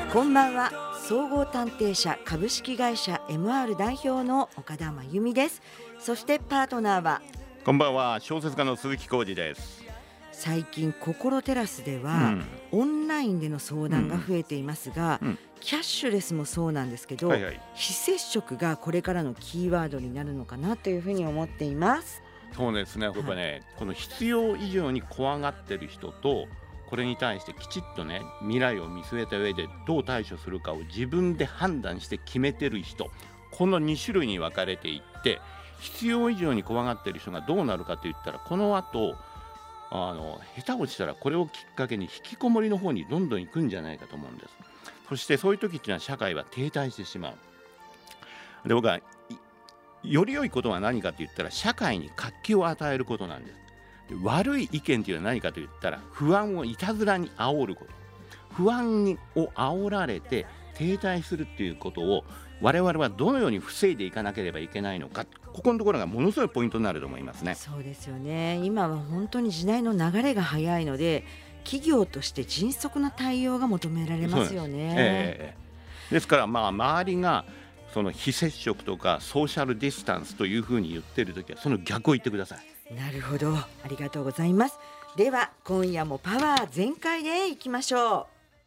こんばんは。総合探偵社株式会社 MR 代表の岡田真由美です。そしてパートナーは、 こんばんは、小説家の鈴木浩二です。 最近心テラスでは、オンラインでの相談が増えていますが、キャッシュレスもそうなんですけど、非接触がこれからのキーワードになるのかなというふうに思っています。 そうですね、僕はね、この必要以上に怖がってる人と、これに対してきちっとね、未来を見据えた上でどう対処するかを自分で判断して決めてる人、この2種類に分かれていって、必要以上に怖がってる人がどうなるかといったら、この後下手落ちたらこれをきっかけに引きこもりの方にどんどん行くんじゃないかと思うんです。そしてそういう時っていうのは社会は停滞してしまう。で、僕はより良いことは何かと言ったら、社会に活気を与えることなんです。で、悪い意見というのは何かと言ったら、不安をいたずらに煽ること。不安を煽られて停滞するっていうことを我々はどのように防いでいかなければいけないのか、ここのところがものすごいポイントになると思いますね。 そうですよね。今は本当に時代の流れが早いので、企業として迅速な対応が求められますよね。 ですから、周りがその非接触とかソーシャルディスタンスというふうに言ってるときは、その逆を言ってください。 なるほど、ありがとうございます。では今夜もパワー全開でいきましょう。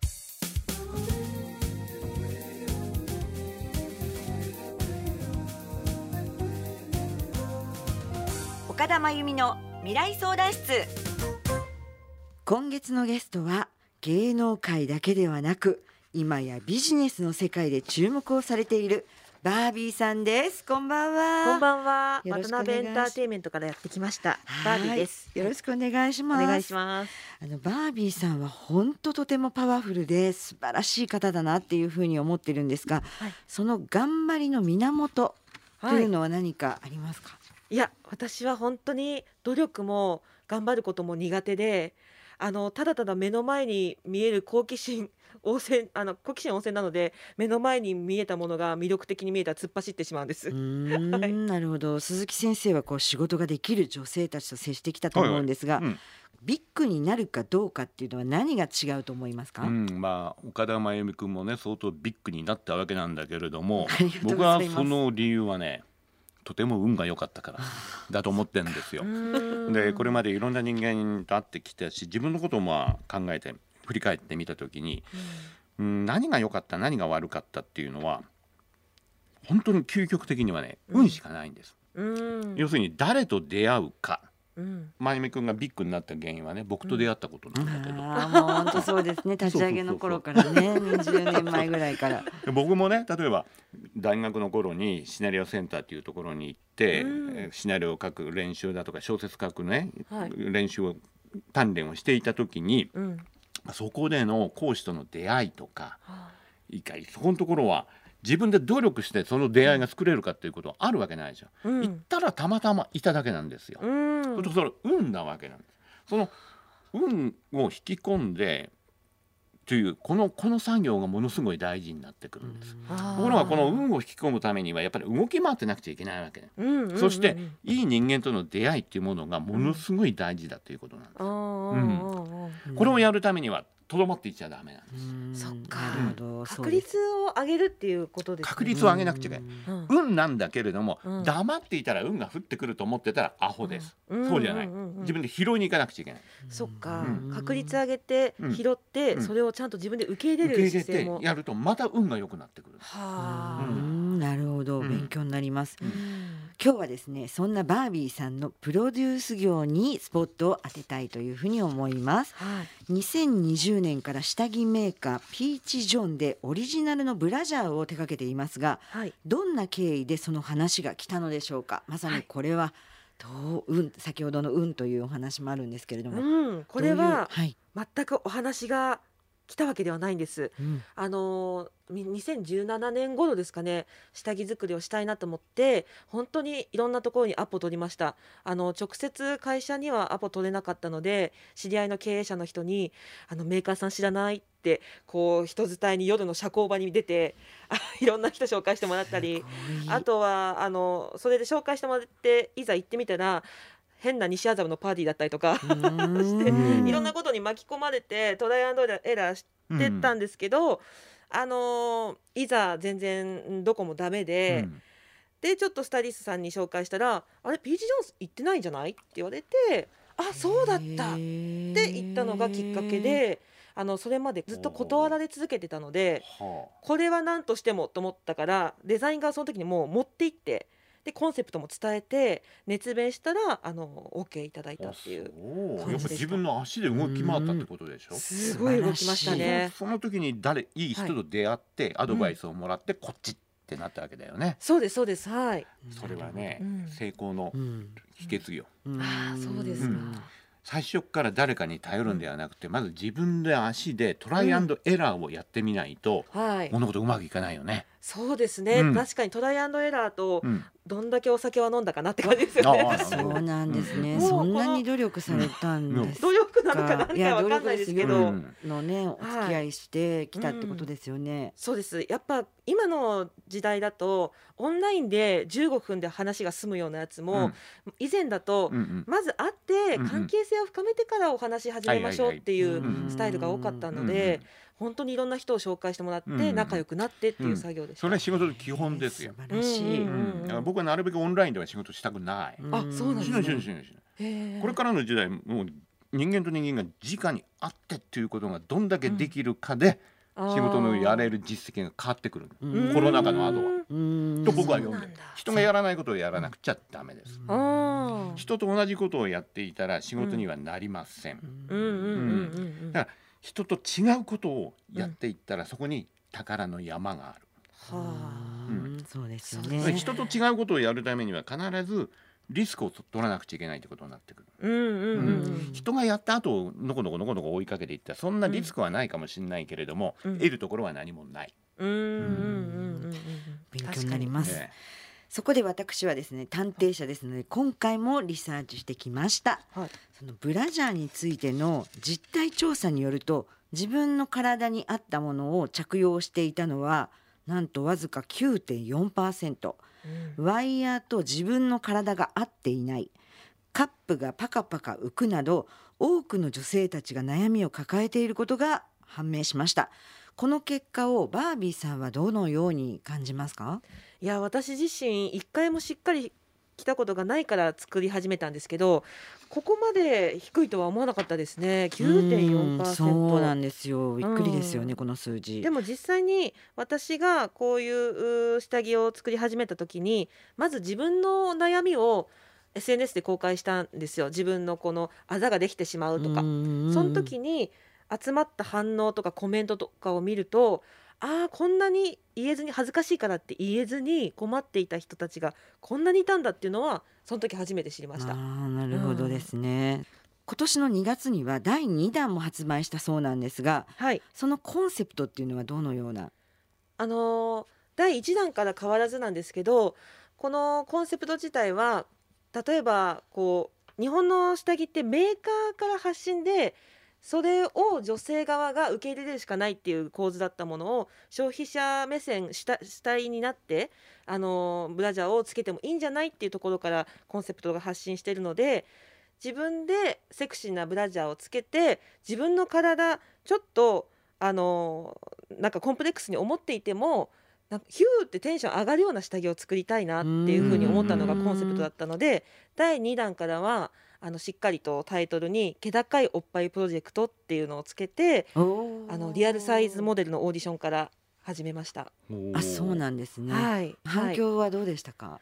岡田真由美の未来相談室。今月のゲストは芸能界だけではなく、今やビジネスの世界で注目をされているバービーさんです。こんばんは。 こんばんは。 よろしくお願いします。 渡辺エンターテインメントからやってきましたバービーです。 よろしくお願いします。 お願いします。 バービーさんは本当とてもパワフルで素晴らしい方だなっていうふうに思ってるんですが、その頑張りの源というのは何かありますか？ いや、私は本当に努力も頑張ることも苦手で、ただただ目の前に見える好奇心旺盛なので、目の前に見えたものが魅力的に見えたら突っ走ってしまうんです。 なるほど。鈴木先生は仕事ができる女性たちと接してきたと思うんですが、ビッグになるかどうかっていうのは何が違うと思いますか？ 岡田真由美君もね、相当ビッグになったわけなんだけれども、僕はその理由はね、とても運が良かったからだと思ってるんですよ。で、これまでいろんな人間と会ってきたし、自分のことも考えて振り返ってみたときに、何が良かった何が悪かったっていうのは、本当に究極的にはね、運しかないんです。要するに誰と出会うか。真由美君がビッグになった原因はね、僕と出会ったことなんだけど、 もう本当そうですね。立ち上げの頃からね、20年前ぐらいから僕もね、例えば大学の頃にシナリオセンターっていうところに行って、シナリオを書く練習だとか小説書くね、練習を鍛錬をしていた時に、そこでの講師との出会いとか、そこのところは自分で努力してその出会いが作れるかっていうことはあるわけないじゃん。行ったらたまたまいただけなんですよ。それ運なわけなんです。その運を引き込んでというこの作業がものすごい大事になってくるんです。ところがこの運を引き込むためにはやっぱり動き回ってなくちゃいけないわけで、そしていい人間との出会いっていうものがものすごい大事だということなんです。これをやるためにはとどまっていっちゃダメなんです。 そっか、 確率を上げるっていうことですね。 確率を上げなくちゃいけない。運なんだけれども、黙っていたら運が降ってくると思ってたらアホです。そうじゃない。自分で拾いに行かなくちゃいけない。 そっか、確率上げて拾って、それをちゃんと自分で受け入れる姿勢もやるとまた運が良くなってくる。 なるほど、勉強になります。今日はですね、そんなバービーさんのプロデュース業にスポットを当てたいというふうに思います。2020年から下着メーカーピーチジョンでオリジナルのブラジャーを手掛けていますが、どんな経緯でその話が来たのでしょうか？まさにこれは先ほどの運というお話もあるんですけれども、 これは全くお話が来たわけではないんです。2017年頃ですかね、下着作りをしたいなと思って本当にいろんなところにアポ取りました。直接会社にはアポ取れなかったので、知り合いの経営者の人にメーカーさん知らないって人伝いに夜の社交場に出ていろんな人紹介してもらったり、あとはそれで紹介してもらっていざ行ってみたら変な西麻布のパーティーだったりとかして、いろんなことに巻き込まれてトライアンドエラーしてたんですけど、 いざ全然どこもダメで、でちょっとスタイリストさんに紹介したら、あれピーチ・ジョンス行ってないんじゃないって言われて、あそうだったって言ったのがきっかけで、それまでずっと断られ続けてたので、 はこれは何としてもと思ったから、デザインがその時にもう持って行って、でコンセプトも伝えて熱弁したらOK いただいあ、 たっていうそう。やっぱ感じでした。 自分の足で動き回ったってことでしょ。 すごい動きましたね。 その時にいい人と出会ってアドバイスをもらってこっちってなったわけだよね。 そうですそうです、はい。 それはね、 うん成功の秘訣よ。 ああそうですか。 最初から誰かに頼るんではなくて、まず自分で足でトライアンドエラーをやってみないと、 はい。 物事うまくいかないよね。 そうですね、 うん確かにトライアンドエラーとうんどんだけお酒は飲んだかなって感じですよね。 ああそうなんですね。 うんそんなに努力されたんです努力なのか何いやかわかんないですけ努ど、 うん力のね、お付き合いしてきたってことですよね。 そうです。やっぱ今の時代だとオンラインで15分で話が済むようなやつも、以前だと、まず会って関係性を深めてからお話し始めましょうっていうスタイルが多かったので、本当にいろんな人を紹介してもらって仲良くなってっていう作業でした。 それは仕事の基本ですよ。 素晴らしい。 だから僕はなるべくオンラインでは仕事したくない。 あ、そうなんですしないしないね。 しないしない。 へーこれからの時代もう人間と人間が直に会ってっていうことがどんだけできるかで、仕事のやれる実績が変わってくる。コロナ禍の後は。と僕は読んでる。人がやらないことをやらなくちゃダメです。人と同じことをやっていたら仕事にはなりません。だから人と違うことをやっていったら、そこに宝の山がある。 そうですよそうね。 人と違うことをやるためには必ずリスクを取らなくちゃいけないってことになってくる。人がやった後のこのこのこのこ追いかけていったらそんなリスクはないかもしれないけれども、得るところは何もない。 勉強になります。 ねそこで私はですね、探偵社ですので今回もリサーチしてきました。 はい。 そのブラジャーについての実態調査によると、自分の体に合ったものを着用していたのはなんとわずか 9.4%、ワイヤーと自分の体が合っていない、カップがパカパカ浮くなど多くの女性たちが悩みを抱えていることが判明しました。この結果をバービーさんはどのように感じますか？ いや私自身一回もしっかり来たことがないから作り始めたんですけど、ここまで低いとは思わなかったですね。 9.4%。 そうなんですよ。びっくりですよね、この数字。 でも実際に私がこういう下着を作り始めた時に、まず自分の悩みを SNS で公開したんですよ。自分のこのあざができてしまうとか。その時に集まった反応とかコメントとかを見ると、こんなに言えずに、恥ずかしいからって言えずに困っていた人たちがこんなにいたんだっていうのはその時初めて知りました。 なるほどですね。今年の2月には第2弾も発売したそうなんですが、 はい。 そのコンセプトっていうのはどのような？ 第1弾から変わらずなんですけど、このコンセプト自体は例えばこう日本の下着ってメーカーから発信で、それを女性側が受け入れるしかないっていう構図だったものを、消費者目線主体になってブラジャーをつけてもいいんじゃないっていうところからコンセプトが発信しているので、自分でセクシーなブラジャーをつけて自分の体ちょっとなんかコンプレックスに思っていても、なんかヒューってテンション上がるような下着を作りたいなっていうふうに思ったのがコンセプトだったので、第2弾からはしっかりとタイトルに気高いおっぱいプロジェクトっていうのをつけて、リアルサイズモデルのオーディションから始めました。 そうなんですね。 はい、 反響はどうでしたか？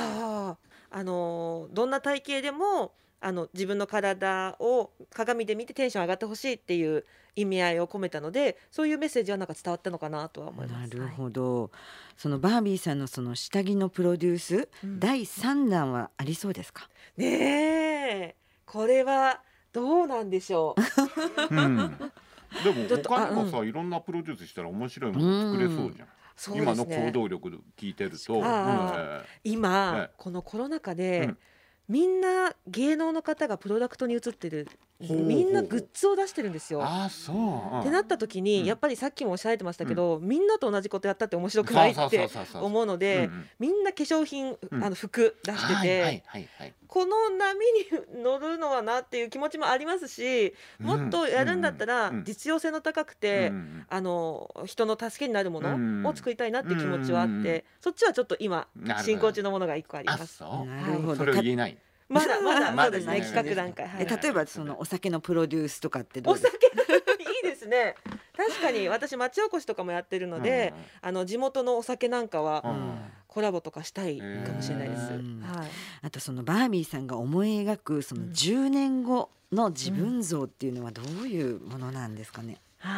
どんな体型でも自分の体を鏡で見てテンション上がってほしいっていう意味合いを込めたので、そういうメッセージはなんか伝わったのかなとは思います。 なるほど。そのバービーさんのその下着のプロデュース、第3弾はありそうですか？ ねえ、これはどうなんでしょう。 でも他にもさ、いろんなプロデュースしたら面白いもの作れそうじゃん。 そうですね、 今の行動力で聞いてると、 今、このコロナ禍で、みんな芸能の方がプロダクトに移ってるみんなグッズを出してるんですよ。 あ、そう。 ってなった時に、やっぱりさっきもおっしゃられてましたけど、みんなと同じことやったって面白くないって思うので、みんな化粧品、服出してて、この波に乗るのはなっていう気持ちもありますし、もっとやるんだったら実用性の高くて、人の助けになるものを作りたいなって気持ちはあって、そっちはちょっと今進行中のものが1個あります。 なるほど。それを言えない。 まだそうですね、企画段階。 例えばそのお酒のプロデュースとかってどうですか？ お酒いいですね。確かに私町おこしとかもやってるので、地元のお酒なんかはコラボとかしたいかもしれないです。 あとそのバービーさんが思い描くその10年後の自分像っていうのはどういうものなんですかね？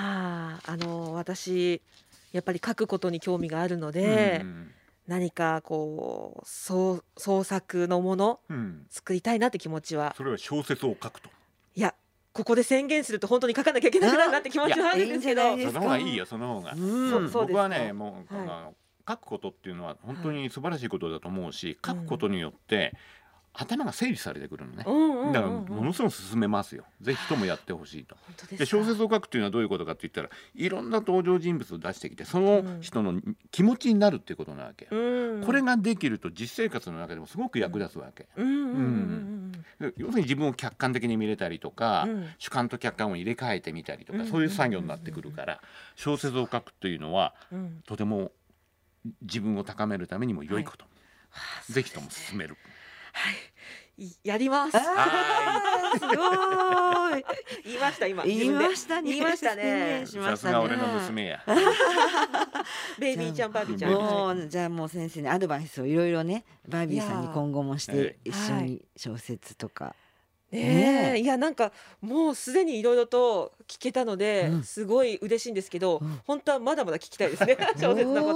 私やっぱり書くことに興味があるので、何かこう創作のもの作りたいなって気持ちは。 それは小説を書くと。 いや、ここで宣言すると本当に書かなきゃいけなくなるなって気持ちはあるんですけど、 その方がいいよ、その方が。僕はね、もう書くことっていうのは本当に素晴らしいことだと思うし、書くことによって頭が整理されてくるのね。だからものすごく進めますよ。ぜひともやってほしいと。で、小説を書くっていうのはどういうことかって言ったら、いろんな登場人物を出してきて、その人の気持ちになるっていうことなわけ。これができると実生活の中でもすごく役立つわけ。要するに自分を客観的に見れたりとか、主観と客観を入れ替えてみたりとか、そういう作業になってくるから、小説を書くというのはとても自分を高めるためにも良いこと。ぜひとも進める。 はい、やります。 すごい。 言いました今。 言いましたね。 言いましたね。 さすが俺の娘や。 ベイビーちゃん、バービーちゃん。 じゃあもう先生にアドバイスをいろいろね、バービーさんに今後もして一緒に小説とか。 いや、なんかもうすでにいろいろと聞けたので、すごい嬉しいんですけど、本当はまだまだ聞きたいですね、小説のこと。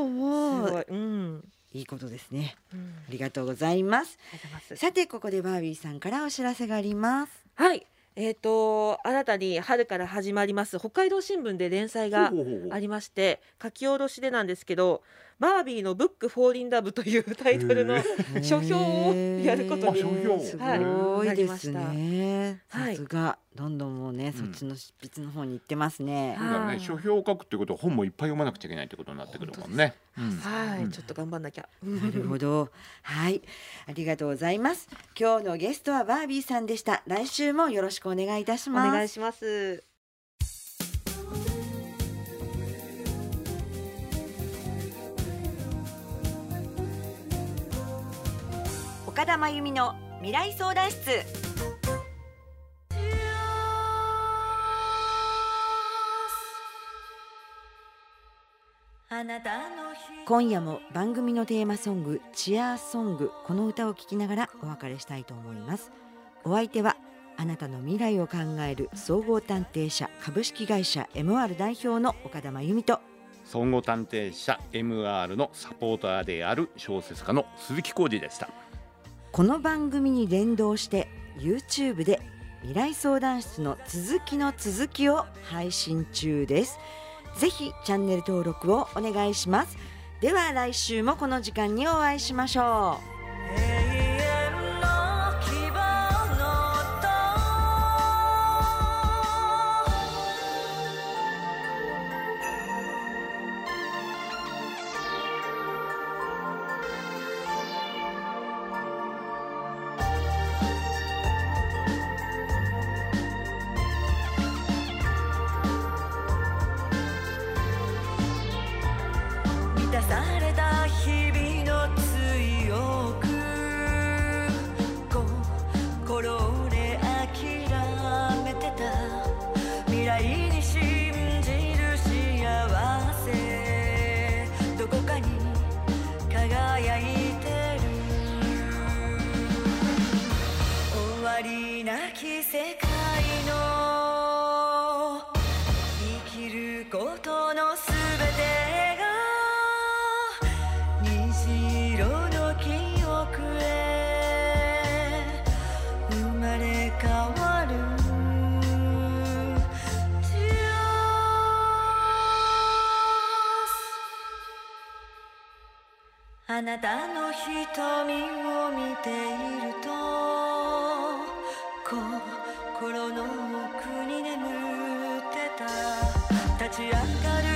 すごい。 いいことですね。ありがとうございます。さて、ここでバービーさんからお知らせがあります。 はい。新たに春から始まります北海道新聞で連載がありまして、書き下ろしでなんですけど、バービーのブックフォーリンラブというタイトルの書評をやることにすごいですね。さすがどんどんもうね、そっちの執筆の方に行ってますね。 書評を書くってことは本もいっぱい読まなくちゃいけないってことになってくるもんね。 はい、ちょっと頑張んなきゃ。 なるほど。はい、ありがとうございます。今日のゲストはバービーさんでした。来週もよろしくお願いいたします。 お願いします。 岡田真由美の未来相談室。今夜も番組のテーマソングチアーソング、この歌を聴きながらお別れしたいと思います。お相手はあなたの未来を考える総合探偵社株式会社 MR 代表の岡田真由美と、 総合探偵社 MR のサポーターである小説家の鈴木浩二でした。 この番組に連動して YouTube で未来相談室の続きの続きを配信中です。ぜひチャンネル登録をお願いします。では来週もこの時間にお会いしましょう。 満たされた日々の強く心で諦めてた未来に信じる幸せ、どこかに輝いてる終わりなき世界の生きることのすべてが虹色の記憶へ生まれ変わる。あなたの瞳を見ていると心の奥に眠ってた立ち上がる